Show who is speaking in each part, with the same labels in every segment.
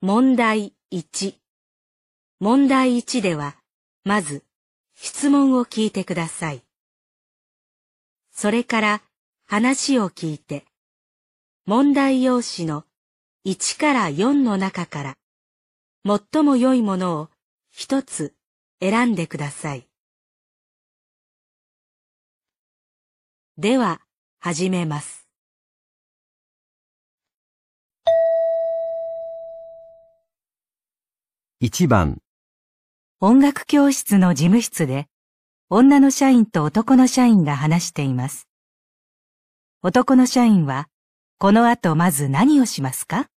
Speaker 1: 問題1。問題1では、まず、質問を聞いてください。それから話を聞いて、問題用紙の1から4の中から、最も良いものを一つ選んでください。では、始めます。
Speaker 2: 1番、
Speaker 3: 音楽教室の事務室で、女の社員と男の社員が話しています。男の社員は、この後まず何をしますか？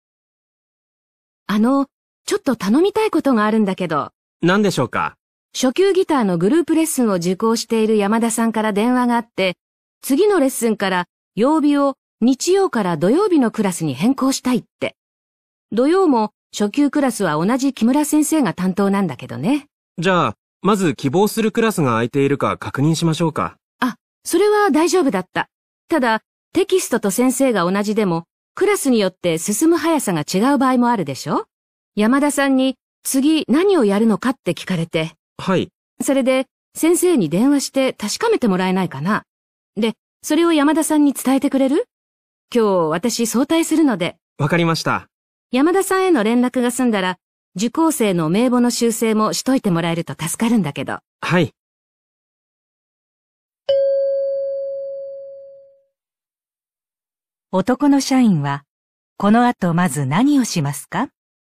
Speaker 4: ちょっと頼みたいことがあるんだけど、
Speaker 5: 何でしょうか？
Speaker 4: 初級ギターのグループレッスンを受講している山田さんから電話があって、次のレッスンから曜日を日曜から土曜日のクラスに変更したいって。土曜も初級クラスは同じ木村先生が担当なんだけどね。
Speaker 5: じゃあ、まず希望するクラスが空いているか確認しましょうか。
Speaker 4: それは大丈夫だった。ただ、テキストと先生が同じでも、クラスによって進む速さが違う場合もあるでしょ？山田さんに次何をやるのかって聞かれて。
Speaker 5: はい。
Speaker 4: それで、先生に電話して確かめてもらえないかな。で、それを山田さんに伝えてくれる？今日私早退するので。
Speaker 5: わかりました。
Speaker 4: 山田さんへの連絡が済んだら、受講生の名簿の修正もしといてもらえると助かるんだけど。
Speaker 5: はい。
Speaker 3: 男の社員は、この後まず何をしますか？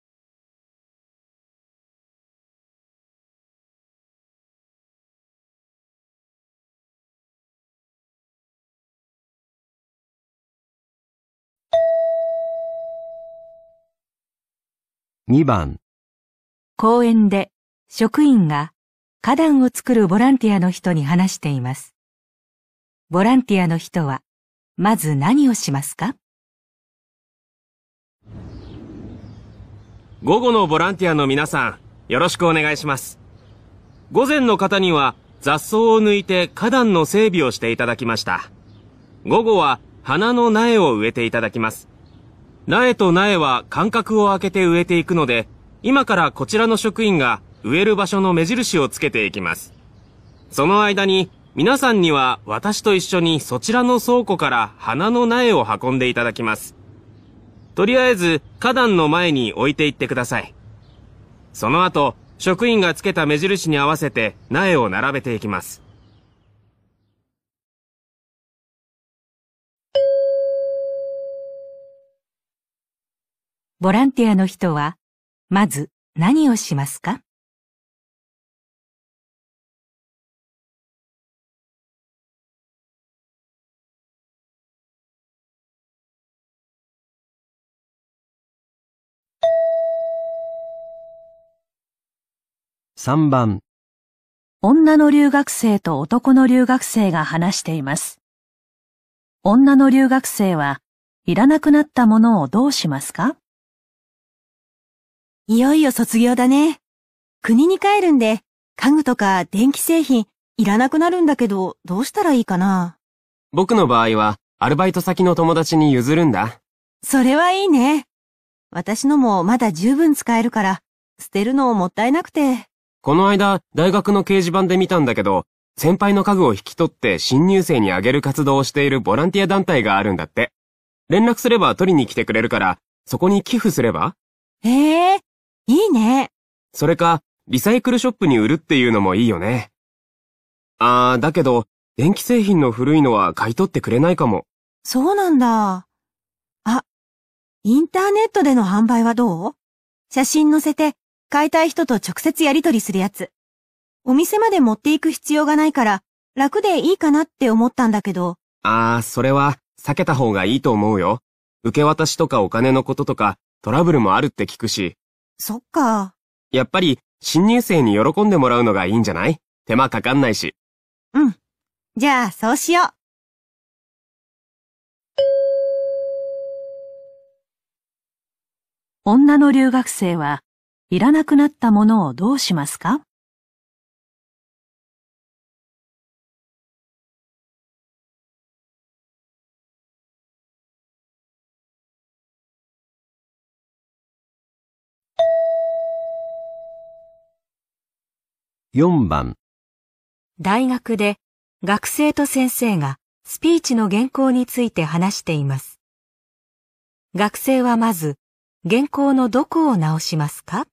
Speaker 2: 2番、
Speaker 3: 公園で職員が花壇を作るボランティアの人に話しています。ボランティアの人は、まず何をしますか？
Speaker 5: 午後のボランティアの皆さん、よろしくお願いします。午前の方には雑草を抜いて花壇の整備をしていただきました。午後は花の苗を植えていただきます。苗と苗は間隔を空けて植えていくので、今からこちらの職員が植える場所の目印をつけていきます。その間に皆さんには私と一緒にそちらの倉庫から花の苗を運んでいただきます。とりあえず花壇の前に置いていってください。その後、職員がつけた目印に合わせて苗を並べていきます。
Speaker 3: ボランティアの人は、まず何をしますか？
Speaker 2: 3番、
Speaker 3: 女の留学生と男の留学生が話しています。女の留学生は、いらなくなったものをどうしますか？
Speaker 6: いよいよ卒業だね。国に帰るんで、家具とか電気製品いらなくなるんだけど、どうしたらいいかな。
Speaker 5: 僕の場合はアルバイト先の友達に譲るんだ。
Speaker 6: それはいいね。私のもまだ十分使えるから、捨てるのもったいなくて。
Speaker 5: この間、大学の掲示板で見たんだけど、先輩の家具を引き取って新入生にあげる活動をしているボランティア団体があるんだって。連絡すれば取りに来てくれるから、そこに寄付すれば？
Speaker 6: へえ、いいね。
Speaker 5: それか、リサイクルショップに売るっていうのもいいよね。だけど、電気製品の古いのは買い取ってくれないかも。
Speaker 6: そうなんだ。あ、インターネットでの販売はどう？写真載せて、買いたい人と直接やり取りするやつ。お店まで持っていく必要がないから、楽でいいかなって思ったんだけど。
Speaker 5: それは避けた方がいいと思うよ。受け渡しとかお金のこととか、トラブルもあるって聞くし。
Speaker 6: そっか。
Speaker 5: やっぱり、新入生に喜んでもらうのがいいんじゃない？手間かかんないし。
Speaker 6: うん。じゃあ、そうしよう。
Speaker 3: 女の留学生は、いらなくなったものをどうしますか？
Speaker 2: 4番、
Speaker 3: 大学で学生と先生がスピーチの原稿について話しています。学生はまず原稿のどこを直しますか？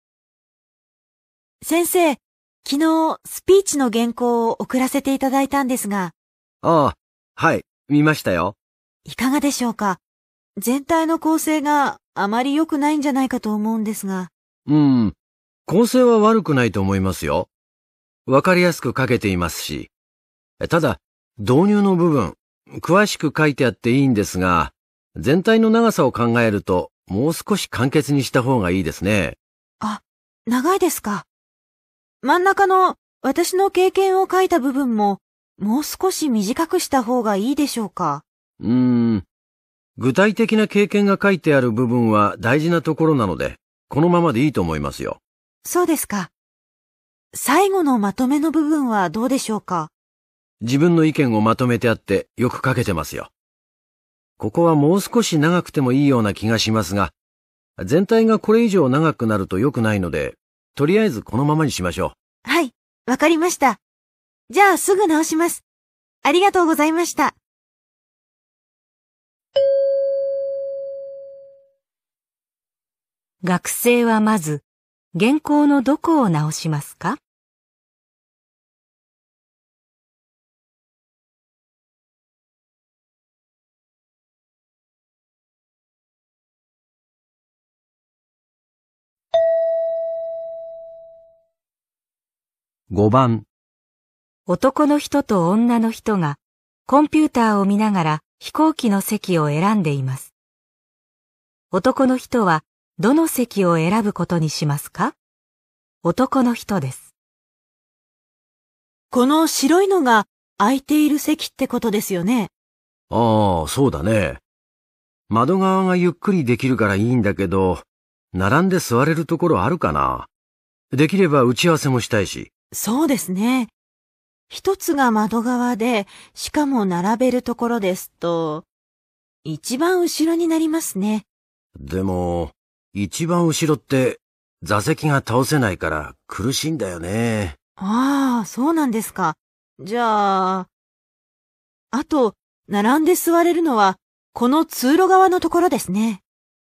Speaker 6: 先生、昨日スピーチの原稿を送らせていただいたんですが、
Speaker 2: ああ、はい、見ましたよ。
Speaker 6: いかがでしょうか？全体の構成があまり良くないんじゃないかと思うんですが。
Speaker 2: 構成は悪くないと思いますよ。わかりやすく書けていますし。ただ、導入の部分、詳しく書いてあっていいんですが、全体の長さを考えると、もう少し簡潔にした方がいいですね。
Speaker 6: あ、長いですか。真ん中の私の経験を書いた部分も、もう少し短くした方がいいでしょうか。
Speaker 2: 具体的な経験が書いてある部分は大事なところなので、このままでいいと思いますよ。
Speaker 6: そうですか。最後のまとめの部分はどうでしょうか。
Speaker 2: 自分の意見をまとめてあってよく書けてますよ。ここはもう少し長くてもいいような気がしますが、全体がこれ以上長くなると良くないので、とりあえずこのままにしましょう。
Speaker 6: はい、わかりました。じゃあすぐ直します。ありがとうございました。
Speaker 3: 学生はまず原稿のどこを直しますか？
Speaker 2: 5番、
Speaker 3: 男の人と女の人がコンピューターを見ながら飛行機の席を選んでいます。男の人はどの席を選ぶことにしますか？男の人です。
Speaker 6: この白いのが空いている席ってことですよね。
Speaker 2: ああ、そうだね。窓側がゆっくりできるからいいんだけど、並んで座れるところあるかな？できれば打ち合わせもしたいし。
Speaker 6: そうですね。一つが窓側で、しかも並べるところですと、一番後ろになりますね。
Speaker 2: でも、一番後ろって座席が倒せないから苦しいんだよね。
Speaker 6: ああ、そうなんですか。じゃあ、あと、並んで座れるのは、この通路側のところですね。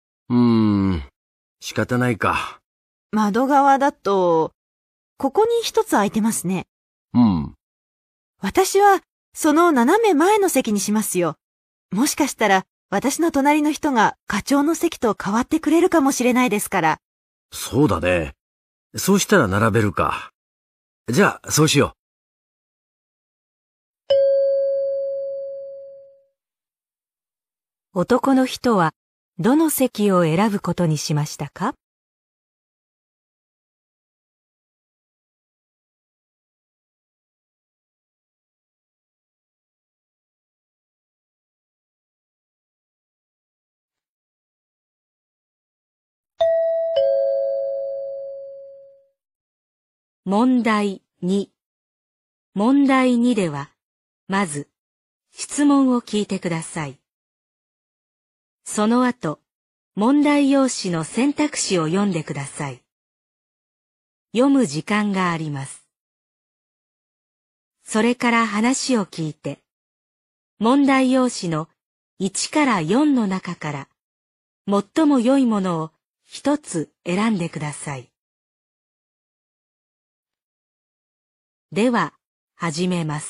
Speaker 2: 仕方ないか。
Speaker 6: 窓側だと、ここに一つ空いてますね。私は、その斜め前の席にしますよ。もしかしたら、私の隣の人が課長の席と変わってくれるかもしれないですから。
Speaker 2: そうだね。そうしたら並べるか。じゃあ、そうしよ
Speaker 3: う。男の人はどの席を選ぶことにしましたか？問題2。問題2では、まず、質問を聞いてください。その後、問題用紙の選択肢を読んでください。読む時間があります。それから話を聞いて、問題用紙の1から4の中から、最も良いものを一つ選んでください。では、始めます。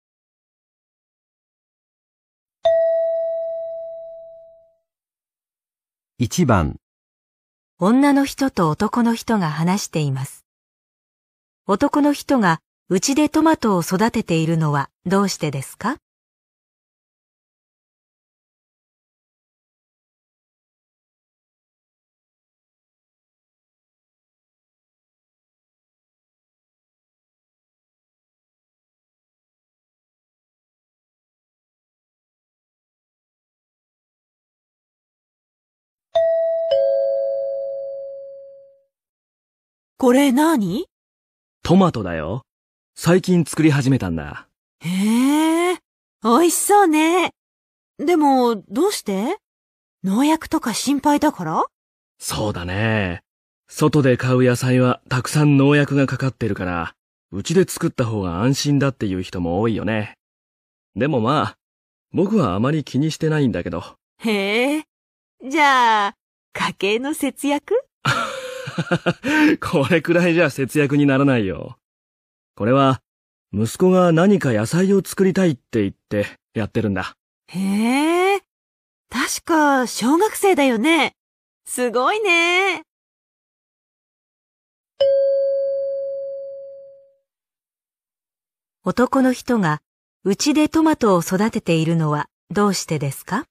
Speaker 2: 1番、
Speaker 3: 女の人と男の人が話しています。男の人がうちでトマトを育てているのはどうしてですか？
Speaker 6: これ何？
Speaker 7: トマトだよ。最近作り始めたんだ。
Speaker 6: へえ、美味しそうね。でも、どうして？農薬とか心配だから？
Speaker 7: そうだね。外で買う野菜はたくさん農薬がかかってるから、 うちで作った方が安心だっていう人も多いよね。でもまあ、僕はあまり気にしてないんだけど。
Speaker 6: へえ。じゃあ、家計の節約？
Speaker 7: これくらいじゃ節約にならないよ。これは、息子が何か野菜を作りたいって言ってやってるんだ。
Speaker 6: へえ。確か、小学生だよね。すごいね。
Speaker 1: 男の人がうちでトマトを育てているのはどうしてですか？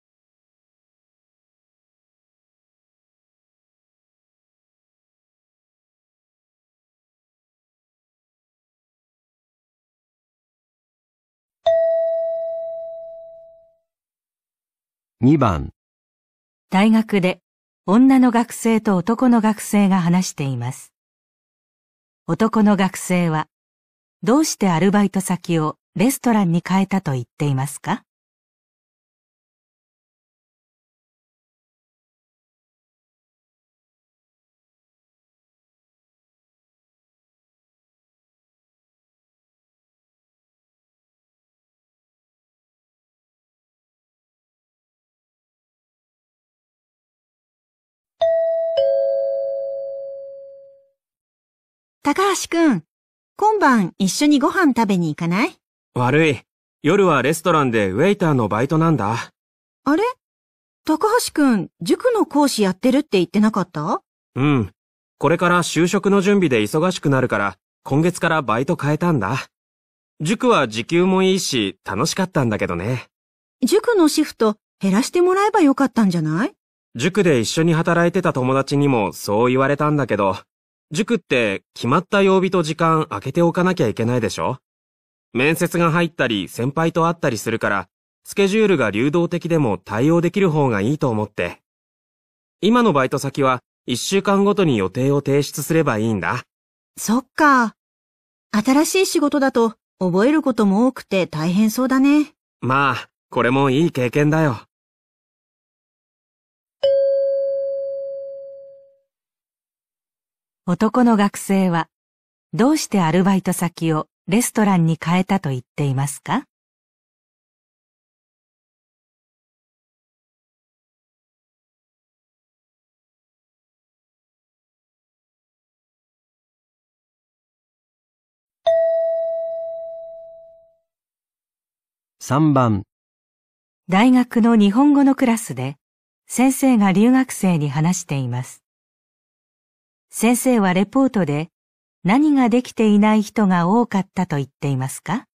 Speaker 2: 2番、
Speaker 3: 大学で女の学生と男の学生が話しています。男の学生は、どうしてアルバイト先をレストランに変えたと言っていますか？
Speaker 6: 高橋くん、今晩一緒にご飯食べに行かない？
Speaker 5: 悪い。夜はレストランでウェイターのバイトなんだ。
Speaker 6: あれ？高橋くん、塾の講師やってるって言ってなかった？
Speaker 5: うん。これから就職の準備で忙しくなるから、今月からバイト変えたんだ。塾は時給もいいし、楽しかったんだけどね。
Speaker 6: 塾のシフト減らしてもらえばよかったんじゃない？
Speaker 5: 塾で一緒に働いてた友達にもそう言われたんだけど、塾って決まった曜日と時間空けておかなきゃいけないでしょ？面接が入ったり先輩と会ったりするから、スケジュールが流動的でも対応できる方がいいと思って。今のバイト先は1週間ごとに予定を提出すればいいんだ。
Speaker 6: そっか。新しい仕事だと覚えることも多くて大変そうだね。
Speaker 5: まあ、これもいい経験だよ。
Speaker 3: 男の学生は、どうしてアルバイト先をレストランに変えたと言っていますか？
Speaker 2: 3番、
Speaker 3: 大学の日本語のクラスで、先生が留学生に話しています。先生はレポートで、何ができていない人が多かったと言っていますか？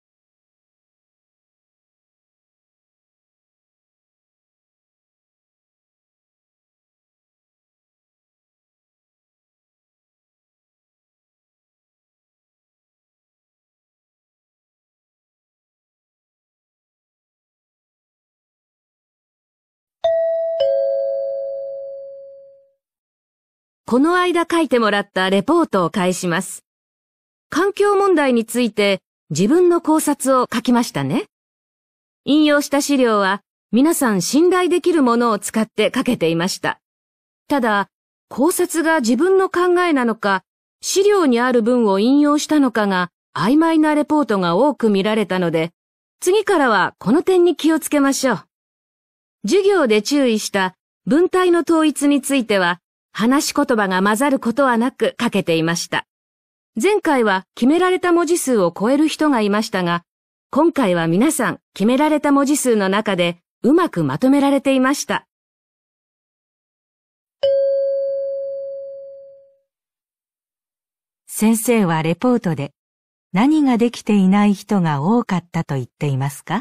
Speaker 4: この間書いてもらったレポートを返します。環境問題について自分の考察を書きましたね。引用した資料は皆さん信頼できるものを使って書けていました。ただ、考察が自分の考えなのか、資料にある文を引用したのかが曖昧なレポートが多く見られたので、次からはこの点に気をつけましょう。授業で注意した文体の統一については、話し言葉が混ざることはなく書けていました。前回は決められた文字数を超える人がいましたが、今回は皆さん決められた文字数の中でうまくまとめられていました。
Speaker 3: 先生はレポートで、何ができていない人が多かったと言っていますか？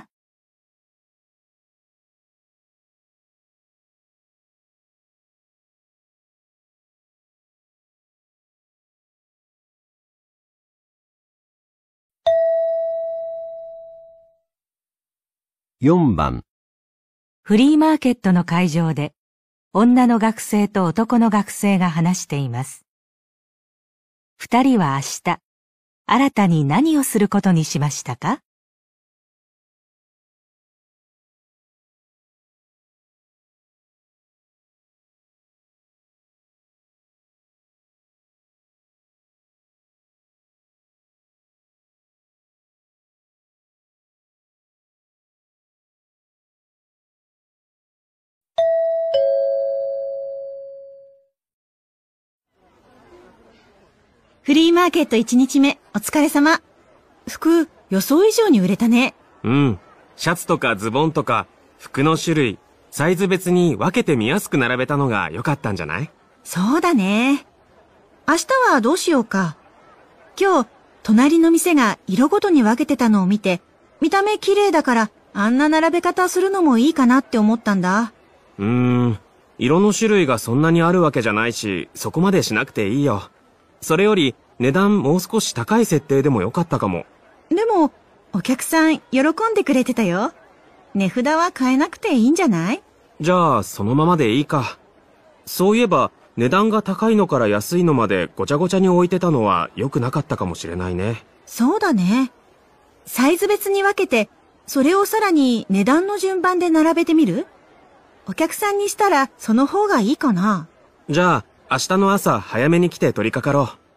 Speaker 2: 4番、
Speaker 3: フリーマーケットの会場で、女の学生と男の学生が話しています。二人は明日、新たに何をすることにしましたか？
Speaker 6: フリーマーケット1日目、お疲れ様。服、予想以上に売れたね。
Speaker 5: うん。シャツとかズボンとか、服の種類、サイズ別に分けて見やすく並べたのが良かったんじゃない？
Speaker 6: そうだね。明日はどうしようか。今日、隣の店が色ごとに分けてたのを見て、見た目綺麗だから、あんな並べ方するのもいいかなって思ったんだ。
Speaker 5: 色の種類がそんなにあるわけじゃないし、そこまでしなくていいよ。それより、値段もう少し高い設定でもよかったかも。
Speaker 6: でも、お客さん喜んでくれてたよ。値札は変えなくていいんじゃない？
Speaker 5: じゃあ、そのままでいいか。そういえば、値段が高いのから安いのまでごちゃごちゃに置いてたのは良くなかったかもしれないね。
Speaker 6: そうだね。サイズ別に分けて、それをさらに値段の順番で並べてみる？お客さんにしたらその方がいいかな。
Speaker 5: じゃあ、明日の朝早めに来て取り掛かろう。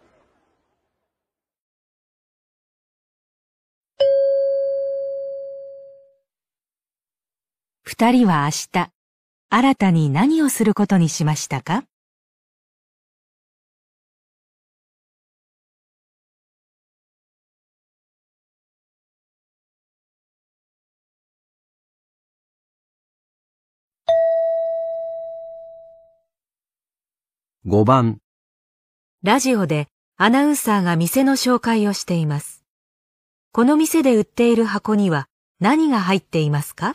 Speaker 3: 二人は明日、新たに何をすることにしましたか？
Speaker 2: 5番。
Speaker 1: ラジオでアナウンサーが店の紹介をしています。この店で売っている箱には何が入っていますか？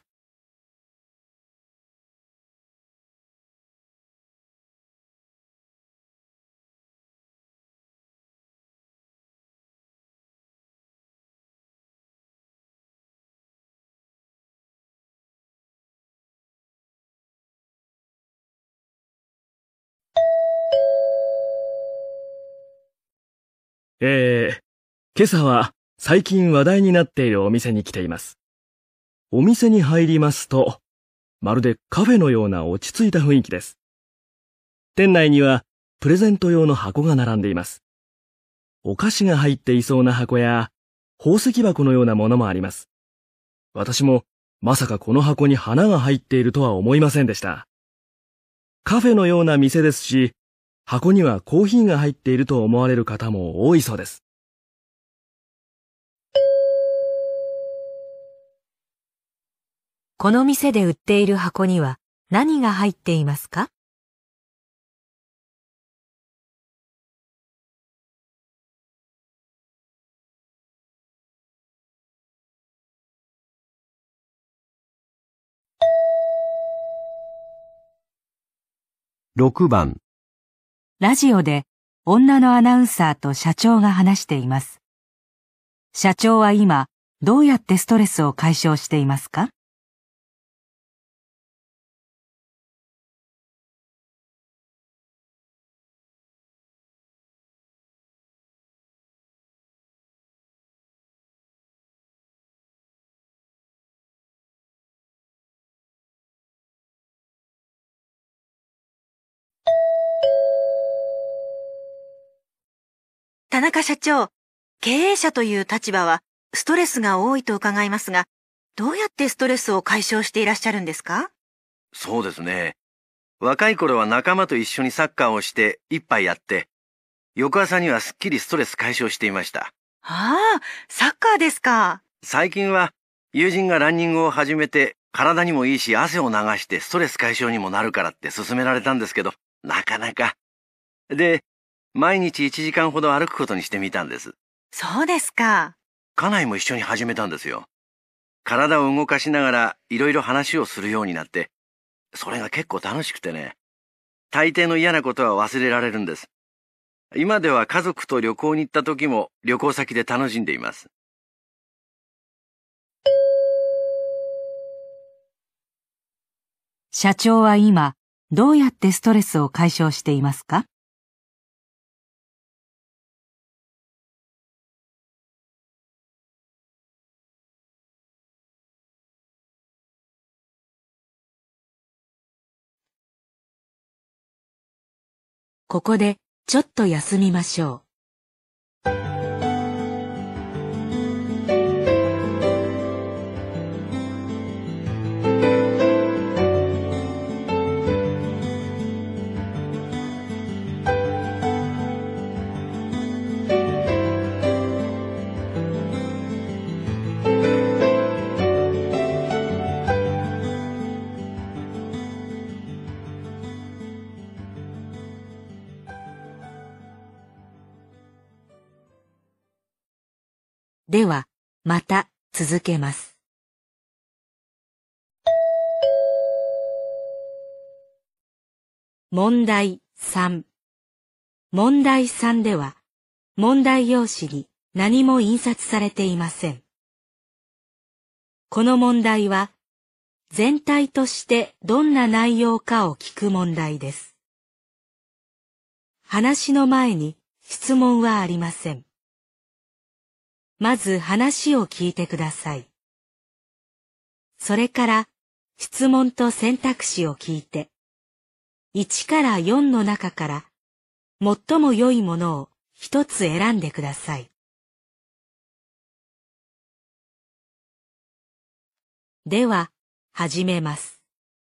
Speaker 7: 今朝は最近話題になっているお店に来ています。お店に入りますと、まるでカフェのような落ち着いた雰囲気です。店内にはプレゼント用の箱が並んでいます。お菓子が入っていそうな箱や宝石箱のようなものもあります。私もまさかこの箱に花が入っているとは思いませんでした。カフェのような店ですし、箱にはコーヒーが入っていると思われる方も多いそうです。
Speaker 1: この店で売っている箱には何が入っていますか？
Speaker 2: 6番。
Speaker 3: ラジオで女のアナウンサーと社長が話しています。社長は今、どうやってストレスを解消していますか？
Speaker 6: 田中社長、経営者という立場はストレスが多いと伺いますが、どうやってストレスを解消していらっしゃるんですか？
Speaker 2: そうですね。若い頃は仲間と一緒にサッカーをして一杯やって、翌朝にはすっきりストレス解消していました。
Speaker 6: ああ、サッカーですか。
Speaker 2: 最近は友人がランニングを始めて、体にもいいし汗を流してストレス解消にもなるからって勧められたんですけど、なかなか。で、毎日1時間ほど歩くことにしてみたんです。
Speaker 6: そうですか。
Speaker 2: 家内も一緒に始めたんですよ。体を動かしながらいろいろ話をするようになって、それが結構楽しくてね。大抵の嫌なことは忘れられるんです。今では家族と旅行に行った時も旅行先で楽しんでいます。
Speaker 3: 社長は今、どうやってストレスを解消していますか？
Speaker 1: ここでちょっと休みましょう。 では、また続けます。問題3。問題3では、問題用紙に何も印刷されていません。この問題は、全体としてどんな内容かを聞く問題です。話の前に質問はありません。まず話を聞いてください。それから質問と選択肢を聞いて、1から4の中から最も良いものを一つ選んでください。では、始めます。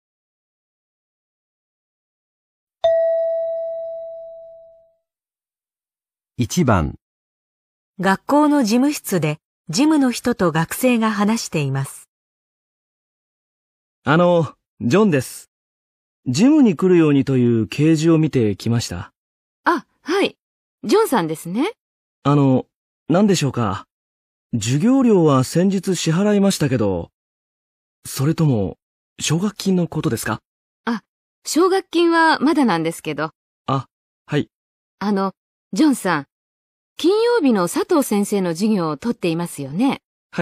Speaker 2: 1番、
Speaker 3: 学校の事務室で事務の人と学生が話しています。
Speaker 7: ジョンです。ジムに来るようにという掲示を見てきました。
Speaker 4: あ、はい。ジョンさんですね。
Speaker 7: 何でしょうか。授業料は先日支払いましたけど、それとも、奨学金のことですか？
Speaker 4: あ、奨学金はまだなんですけど。
Speaker 7: あ、はい。
Speaker 4: ジョンさん、金曜日の佐藤先生の授業を取っていますよね。
Speaker 7: はい。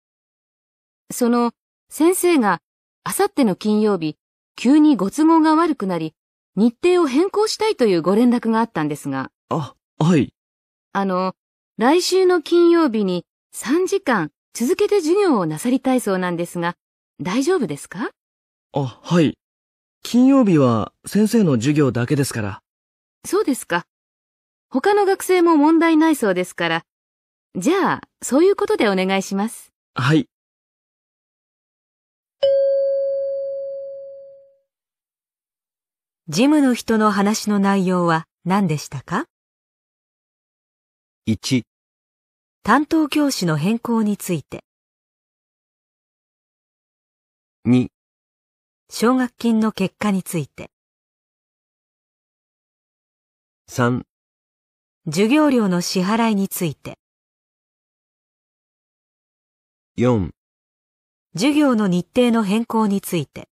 Speaker 4: 先生が、あさっての金曜日、急にご都合が悪くなり、日程を変更したいというご連絡があったんですが。
Speaker 7: あ、はい。
Speaker 4: 来週の金曜日に3時間続けて授業をなさりたいそうなんですが、大丈夫ですか？
Speaker 7: あ、はい。金曜日は先生の授業だけですから。
Speaker 4: そうですか。他の学生も問題ないそうですから。じゃあ、そういうことでお願いします。
Speaker 7: はい。
Speaker 3: 事務の人の話の内容は何でしたか？
Speaker 2: 1、
Speaker 3: 担当教師の変更について。
Speaker 2: 2、
Speaker 3: 奨学金の結果について。
Speaker 2: 3、
Speaker 3: 授業料の支払いについて。
Speaker 2: 4、
Speaker 3: 授業の日程の変更について。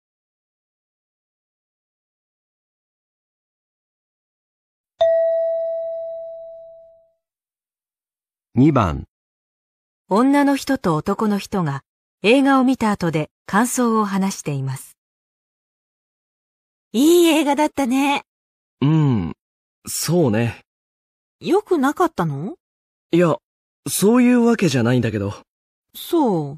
Speaker 2: 2番、
Speaker 3: 女の人と男の人が映画を見た後で感想を話しています。
Speaker 6: いい映画だったね。
Speaker 7: そうね。
Speaker 6: よくなかったの？
Speaker 7: いや、そういうわけじゃないんだけど。
Speaker 6: そう。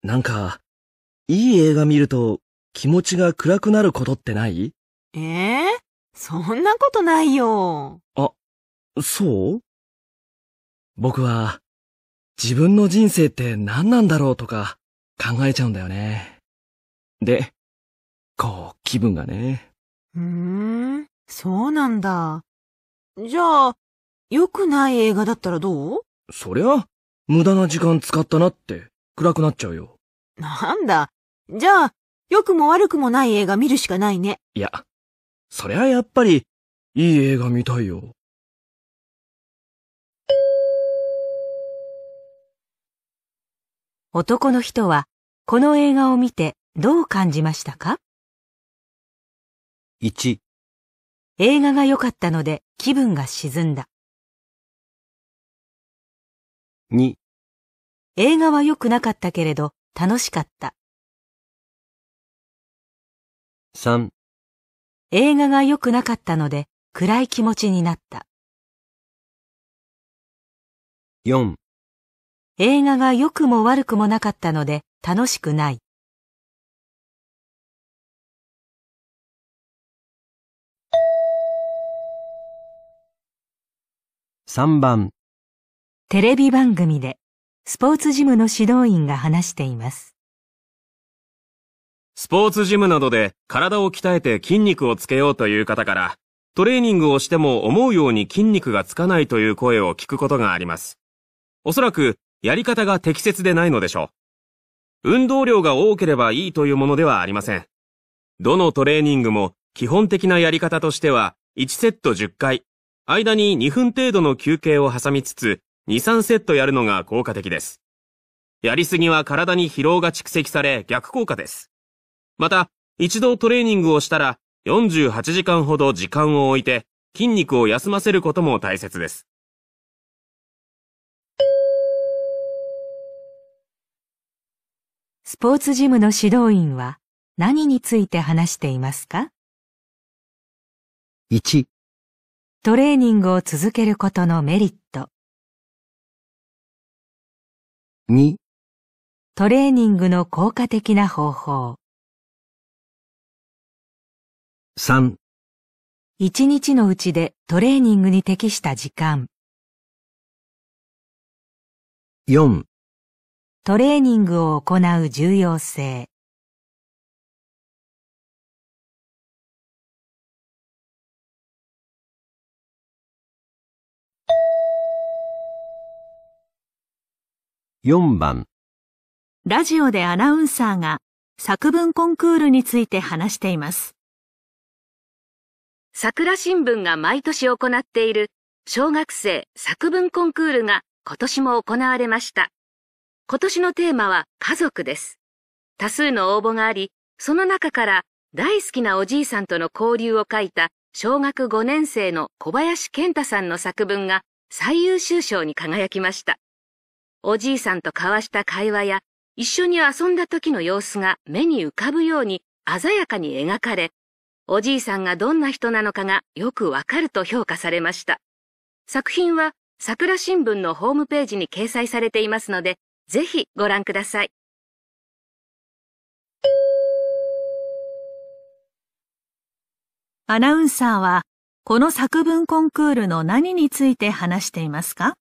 Speaker 7: なんか、いい映画見ると気持ちが暗くなることってない？
Speaker 6: そんなことないよ。
Speaker 7: あ、そう？僕は、自分の人生って何なんだろうとか考えちゃうんだよね。で、気分がね。
Speaker 6: そうなんだ。じゃあ、良くない映画だったらどう？
Speaker 7: そりゃ、無駄な時間使ったなって暗くなっちゃうよ。
Speaker 6: なんだ。じゃあ、良くも悪くもない映画見るしかないね。
Speaker 7: いや、そりゃやっぱり、いい映画見たいよ。
Speaker 3: 男の人はこの映画を見てどう感じましたか？
Speaker 2: 1、
Speaker 3: 映画が良かったので気分が沈んだ。
Speaker 2: 2、
Speaker 3: 映画は良くなかったけれど楽しかった。
Speaker 2: 3、
Speaker 3: 映画が良くなかったので暗い気持ちになった。
Speaker 2: 4、
Speaker 3: 映画が良くも悪くもなかったので楽しくない。
Speaker 2: 3番、
Speaker 3: テレビ番組でスポーツジムの指導員が話しています。
Speaker 5: スポーツジムなどで体を鍛えて筋肉をつけようという方から、トレーニングをしても思うように筋肉がつかないという声を聞くことがあります。おそらくやり方が適切でないのでしょう。運動量が多ければいいというものではありません。どのトレーニングも基本的なやり方としては1セット10回、間に2分程度の休憩を挟みつつ、 2、3セットやるのが効果的です。やりすぎは体に疲労が蓄積され逆効果です。また、一度トレーニングをしたら48時間ほど時間を置いて筋肉を休ませることも大切です。
Speaker 3: スポーツジムの指導員は何について話していますか？
Speaker 2: 1、
Speaker 3: トレーニングを続けることのメリット。
Speaker 2: 2、
Speaker 3: トレーニングの効果的な方法。
Speaker 2: 3、
Speaker 3: 一日のうちでトレーニングに適した時間。
Speaker 2: 4、
Speaker 3: トレーニングを行う重要性。
Speaker 2: 4番。
Speaker 6: ラジオでアナウンサーが作文コンクールについて話しています。
Speaker 4: 桜新聞が毎年行っている小学生作文コンクールが今年も行われました。今年のテーマは家族です。多数の応募があり、その中から大好きなおじいさんとの交流を書いた小学5年生の小林健太さんの作文が最優秀賞に輝きました。おじいさんと交わした会話や一緒に遊んだ時の様子が目に浮かぶように鮮やかに描かれ、おじいさんがどんな人なのかがよくわかると評価されました。作品は桜新聞のホームページに掲載されていますので、ぜひご覧ください。
Speaker 6: アナウンサーはこの作文コンクールの何について話していますか？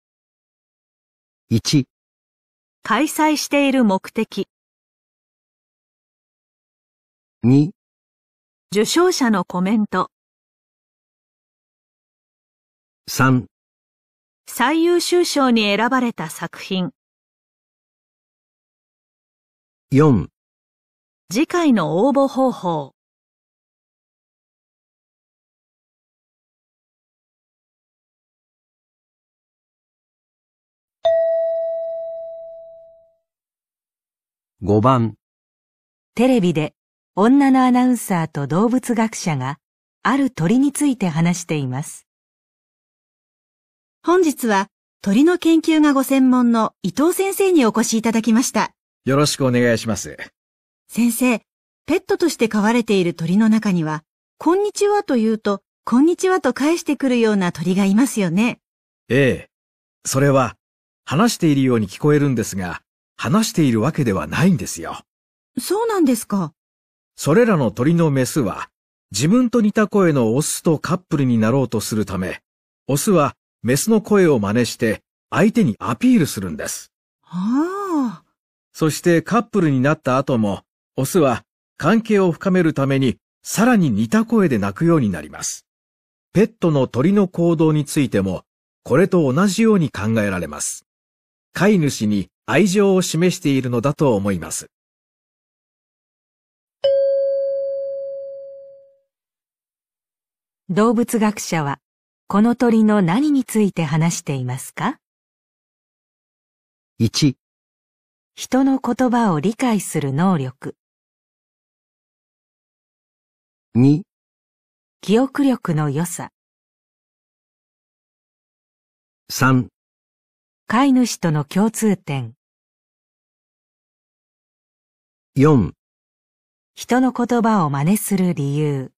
Speaker 2: 1、
Speaker 6: 開催している目的、
Speaker 2: 2、
Speaker 6: 受賞者のコメント、
Speaker 2: 3、
Speaker 6: 最優秀賞に選ばれた作品、
Speaker 2: 4、
Speaker 6: 次回の応募方法。
Speaker 2: 5番。
Speaker 3: テレビで女のアナウンサーと動物学者がある鳥について話しています。
Speaker 6: 本日は鳥の研究がご専門の伊藤先生にお越しいただきました。
Speaker 8: よろしくお願いします。
Speaker 6: 先生、ペットとして飼われている鳥の中には、こんにちはと言うと、こんにちはと返してくるような鳥がいますよね。
Speaker 8: ええ。それは、話しているように聞こえるんですが、話しているわけではないんですよ。
Speaker 6: そうなんですか。
Speaker 8: それらの鳥のメスは、自分と似た声のオスとカップルになろうとするため、オスはメスの声を真似して相手にアピールするんです。
Speaker 6: ああ。
Speaker 8: そしてカップルになった後も、オスは関係を深めるためにさらに似た声で鳴くようになります。ペットの鳥の行動についても、これと同じように考えられます。飼い主に愛情を示しているのだと思います。
Speaker 3: 動物学者はこの鳥の何について話していますか？
Speaker 2: 1、
Speaker 3: 人の言葉を理解する能力。
Speaker 2: 2、
Speaker 3: 記憶力の良さ。
Speaker 2: 3、
Speaker 3: 飼い主との共通点。
Speaker 2: 4、
Speaker 3: 人の言葉を真似する理由。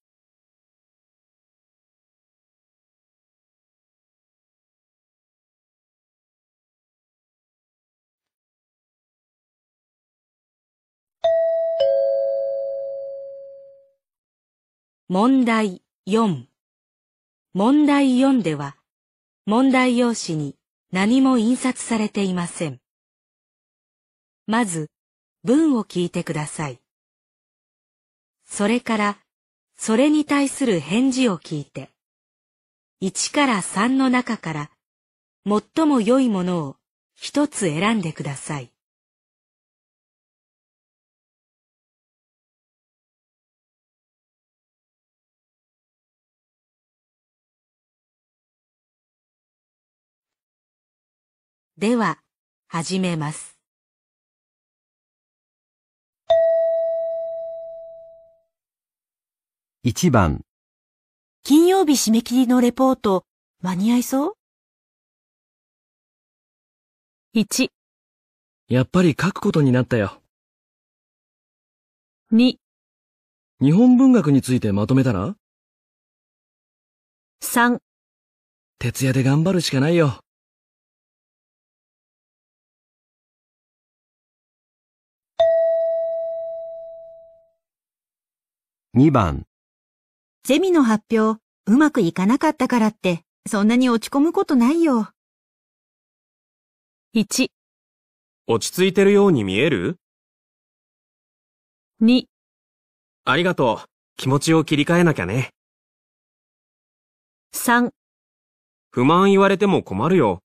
Speaker 1: 問題4。問題4では、問題用紙に何も印刷されていません。まず、文を聞いてください。それから、それに対する返事を聞いて、1から3の中から、最も良いものを一つ選んでください。 では、始めます。
Speaker 2: 1番、
Speaker 6: 金曜日締め切りのレポート、間に合いそう？
Speaker 3: 1、
Speaker 7: やっぱり書くことになったよ。
Speaker 3: 2、
Speaker 7: 日本文学についてまとめたら？
Speaker 3: 3、
Speaker 7: 徹夜で頑張るしかないよ。
Speaker 2: 2番、
Speaker 6: ゼミの発表、うまくいかなかったからって、そんなに落ち込むことないよ。
Speaker 3: 1、
Speaker 5: 落ち着いてるように見える？
Speaker 3: 2、
Speaker 5: ありがとう。気持ちを切り替えなきゃね。
Speaker 3: 3、
Speaker 5: 不満言われても困るよ。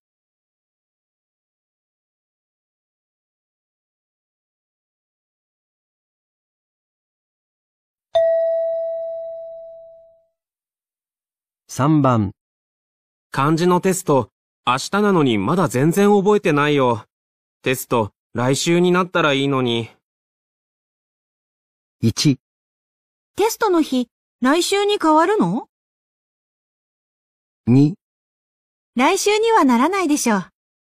Speaker 2: 3番、
Speaker 5: 漢字のテスト、明日なのにまだ全然覚えてないよ。テスト、来週になったらいいのに。
Speaker 2: 1、
Speaker 6: テストの日、来週に変わるの？
Speaker 2: 2、
Speaker 6: 来週にはならないでしょ。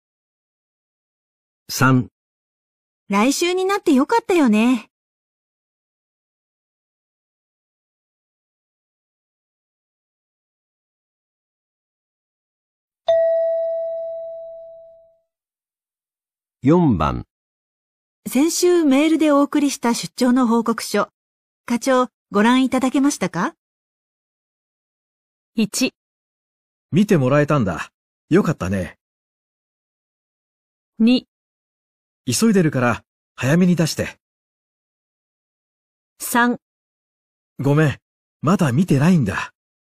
Speaker 2: 3、
Speaker 6: 来週になってよかったよね。
Speaker 2: 4番、
Speaker 6: 先週メールでお送りした出張の報告書。課長、ご覧いただけましたか？
Speaker 3: 1、
Speaker 8: 見てもらえたんだ。よかったね。
Speaker 3: 2、
Speaker 8: 急いでるから早めに出して。
Speaker 3: 3、
Speaker 8: ごめん、まだ見てないんだ。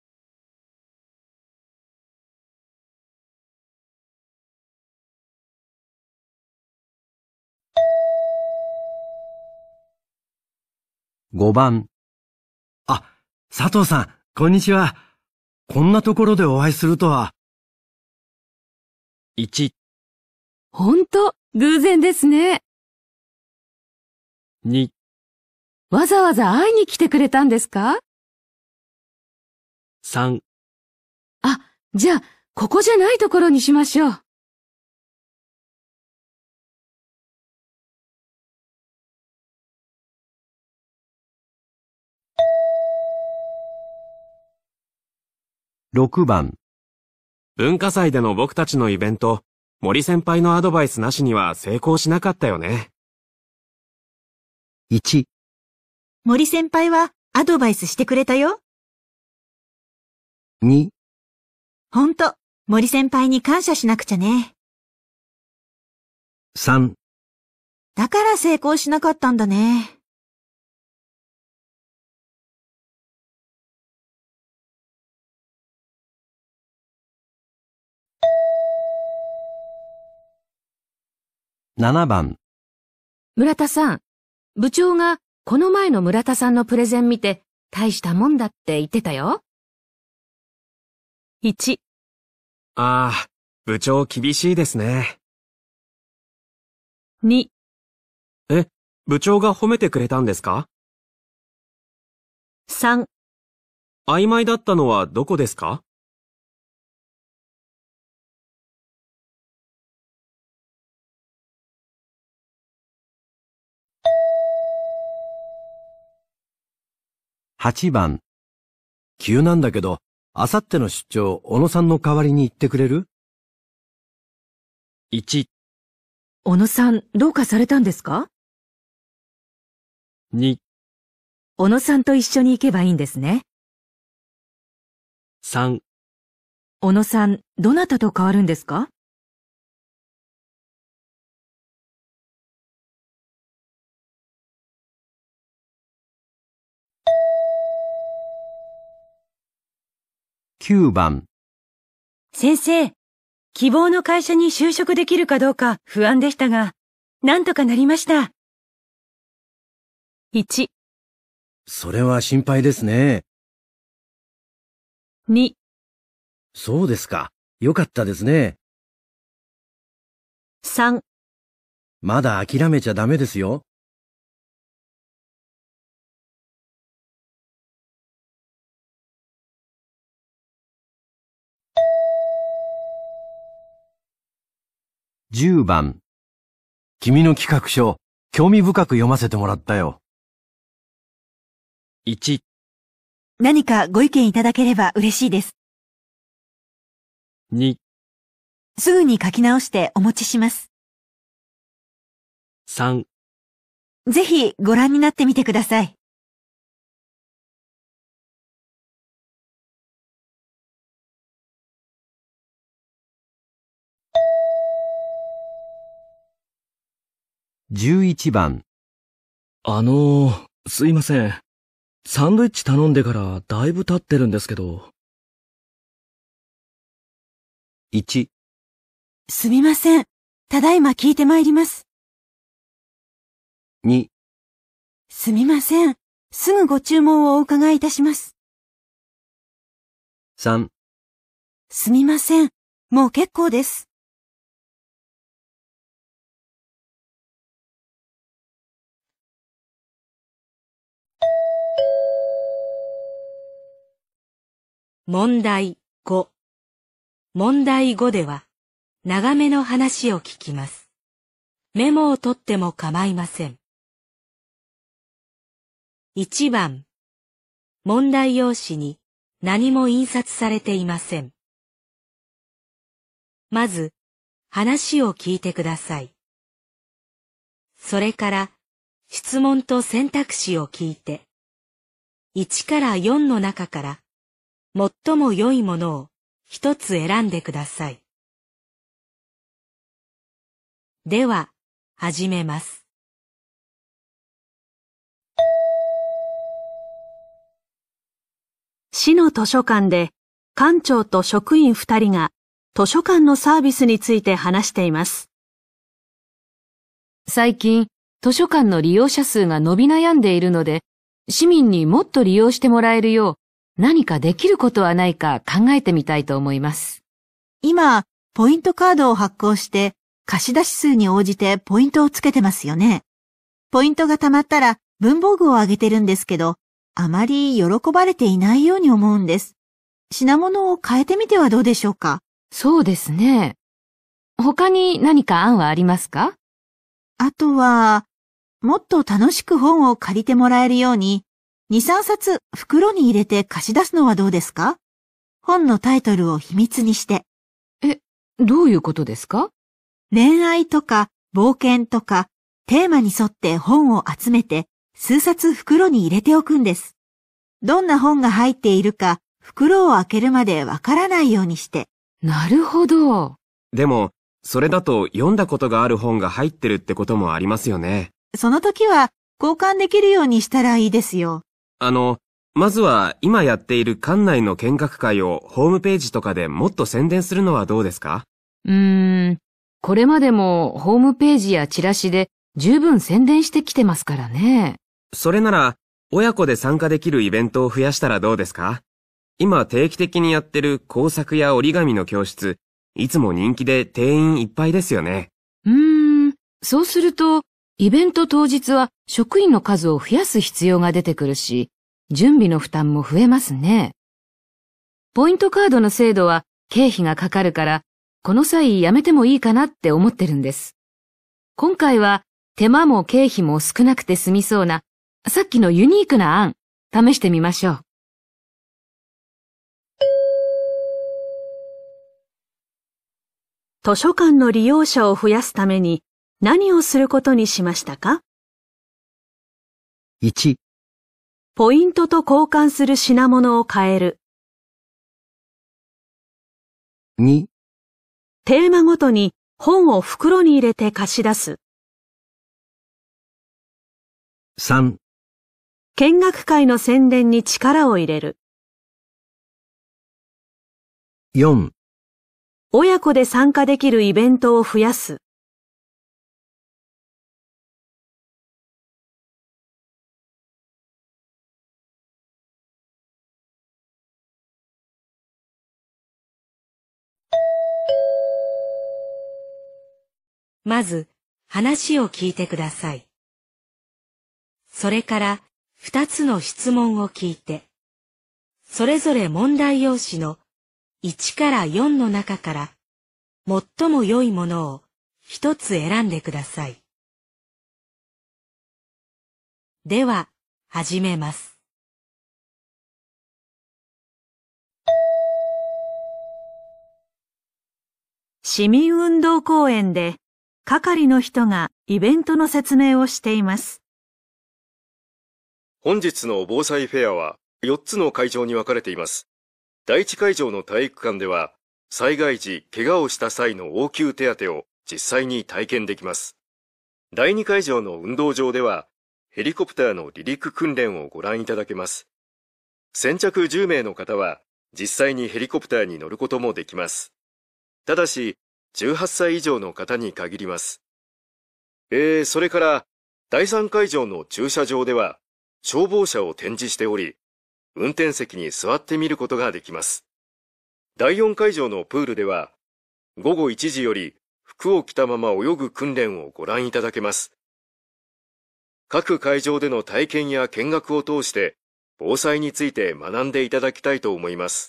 Speaker 2: 5番。あ、佐藤さん、こんにちは。こんなところでお会いするとは。
Speaker 7: 1、
Speaker 4: ほんと、偶然ですね。
Speaker 7: 2、
Speaker 4: わざわざ会いに来てくれたんですか？
Speaker 7: 3、
Speaker 4: あ、じゃあ、ここじゃないところにしましょう。
Speaker 2: 6番。
Speaker 5: 文化祭での僕たちのイベント、森先輩のアドバイスなしには成功しなかったよね。
Speaker 2: 1、
Speaker 6: 森先輩はアドバイスしてくれたよ。
Speaker 2: 2、
Speaker 6: ほんと、森先輩に感謝しなくちゃね。
Speaker 2: 3、
Speaker 6: だから成功しなかったんだね。
Speaker 2: 7番。
Speaker 4: 村田さん、部長がこの前の村田さんのプレゼン見て大したもんだって言ってたよ。
Speaker 3: 1、
Speaker 5: ああ、部長厳しいですね。
Speaker 3: 2、
Speaker 5: 部長が褒めてくれたんですか？
Speaker 3: 3、
Speaker 5: 曖昧だったのはどこですか？
Speaker 2: 8番。急なんだけど、あさっての出張、小野さんの代わりに行ってくれる？
Speaker 7: 1、
Speaker 3: 小野さん、どうかされたんですか？
Speaker 7: 2、
Speaker 3: 小野さんと一緒に行けばいいんですね。
Speaker 7: 3、
Speaker 3: 小野さん、どなたと変わるんですか？
Speaker 2: 9番。
Speaker 3: 先生、希望の会社に就職できるかどうか不安でしたが、なんとかなりました。1、
Speaker 2: それは心配ですね。
Speaker 3: 2、
Speaker 2: そうですか。よかったですね。
Speaker 3: 3、
Speaker 2: まだ諦めちゃダメですよ。10番。君の企画書、興味深く読ませてもらったよ。
Speaker 7: 1、
Speaker 6: 何かご意見いただければ嬉しいです。
Speaker 7: 2、
Speaker 6: すぐに書き直してお持ちします。
Speaker 7: 3、
Speaker 6: ぜひご覧になってみてください。
Speaker 2: 11番。
Speaker 7: すいません。サンドイッチ頼んでからだいぶ経ってるんですけど。
Speaker 2: 1、
Speaker 6: すみません。ただいま聞いてまいります。
Speaker 2: 2、
Speaker 6: すみません。すぐご注文をお伺いいたします。
Speaker 2: 3、
Speaker 6: すみません。もう結構です。
Speaker 1: 問題5。問題5では、長めの話を聞きます。メモを取っても構いません。1番。問題用紙に何も印刷されていません。まず、話を聞いてください。それから、質問と選択肢を聞いて、1から4の中から、最も良いものを一つ選んでください。では、始めます。
Speaker 3: 市の図書館で館長と職員2人が図書館のサービスについて話しています。
Speaker 4: 最近、図書館の利用者数が伸び悩んでいるので、市民にもっと利用してもらえるよう、何かできることはないか考えてみたいと思います。
Speaker 6: 今、ポイントカードを発行して、貸し出し数に応じてポイントをつけてますよね。ポイントが貯まったら文房具をあげてるんですけど、あまり喜ばれていないように思うんです。品物を変えてみてはどうでしょうか。
Speaker 4: そうですね。他に何か案はありますか？
Speaker 6: あとは、もっと楽しく本を借りてもらえるように、2、3冊袋に入れて貸し出すのはどうですか？本のタイトルを秘密にして。
Speaker 4: どういうことですか？
Speaker 6: 恋愛とか冒険とかテーマに沿って本を集めて数冊袋に入れておくんです。どんな本が入っているか袋を開けるまでわからないようにして。
Speaker 4: なるほど。
Speaker 5: でも、それだと読んだことがある本が入ってるってこともありますよね。
Speaker 6: その時は交換できるようにしたらいいですよ。
Speaker 5: まずは今やっている館内の見学会をホームページとかでもっと宣伝するのはどうですか？
Speaker 4: これまでもホームページやチラシで十分宣伝してきてますからね。
Speaker 5: それなら、親子で参加できるイベントを増やしたらどうですか？今定期的にやってる工作や折り紙の教室、いつも人気で定員いっぱいですよね。
Speaker 4: そうすると、イベント当日は職員の数を増やす必要が出てくるし、準備の負担も増えますね。ポイントカードの制度は経費がかかるから、この際やめてもいいかなって思ってるんです。今回は手間も経費も少なくて済みそうな、さっきのユニークな案、試してみましょう。
Speaker 3: 図書館の利用者を増やすために何をすることにしましたか？
Speaker 2: 1、
Speaker 3: ポイントと交換する品物を変える。
Speaker 2: 2、
Speaker 3: テーマごとに本を袋に入れて貸し出す。
Speaker 2: 3、
Speaker 3: 見学会の宣伝に力を入れる。
Speaker 2: 4、
Speaker 3: 親子で参加できるイベントを増やす。
Speaker 1: まず話を聞いてください。それから2つの質問を聞いて、それぞれ問題用紙の1から4の中から最も良いものを一つ選んでください。では、始めます。
Speaker 3: 市民運動公園で係の人がイベントの説明をしています。
Speaker 9: 本日の防災フェアは4つの会場に分かれています。第1会場の体育館では、災害時怪我をした際の応急手当を実際に体験できます。第2会場の運動場では、ヘリコプターの離陸訓練をご覧いただけます。先着10名の方は実際にヘリコプターに乗ることもできます。ただし、18歳以上の方に限ります。それから第3会場の駐車場では消防車を展示しており、運転席に座ってみることができます。第4会場のプールでは、午後1時より服を着たまま泳ぐ訓練をご覧いただけます。各会場での体験や見学を通して、防災について学んでいただきたいと思います。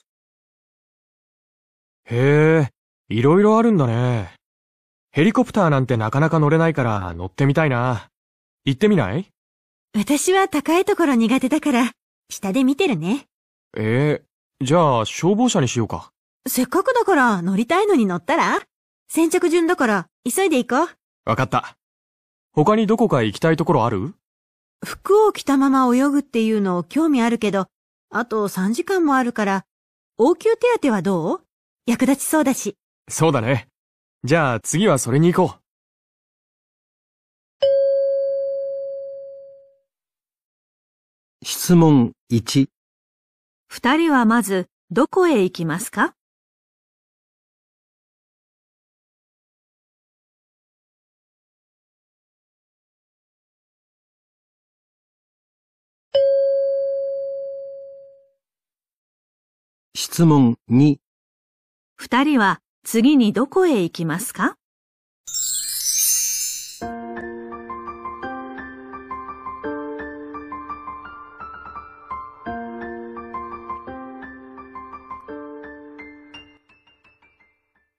Speaker 10: へえ、いろいろあるんだね。ヘリコプターなんてなかなか乗れないから乗ってみたいな。行ってみない？
Speaker 6: 私は高いところ苦手だから、下で見てるね。
Speaker 10: じゃあ消防車にしようか。
Speaker 6: せっかくだから乗りたいのに乗ったら？先着順だから急いで行こう。
Speaker 10: わかった。他にどこか行きたいところある？
Speaker 6: 服を着たまま泳ぐっていうの興味あるけど、あと3時間もあるから、応急手当はどう？役立ちそうだし。
Speaker 10: そうだね。じゃあ次はそれに行こう。
Speaker 2: 質問1。
Speaker 3: 2人はまずどこへ行きますか？
Speaker 2: 質問2。
Speaker 3: 2人は次にどこへ行きますか？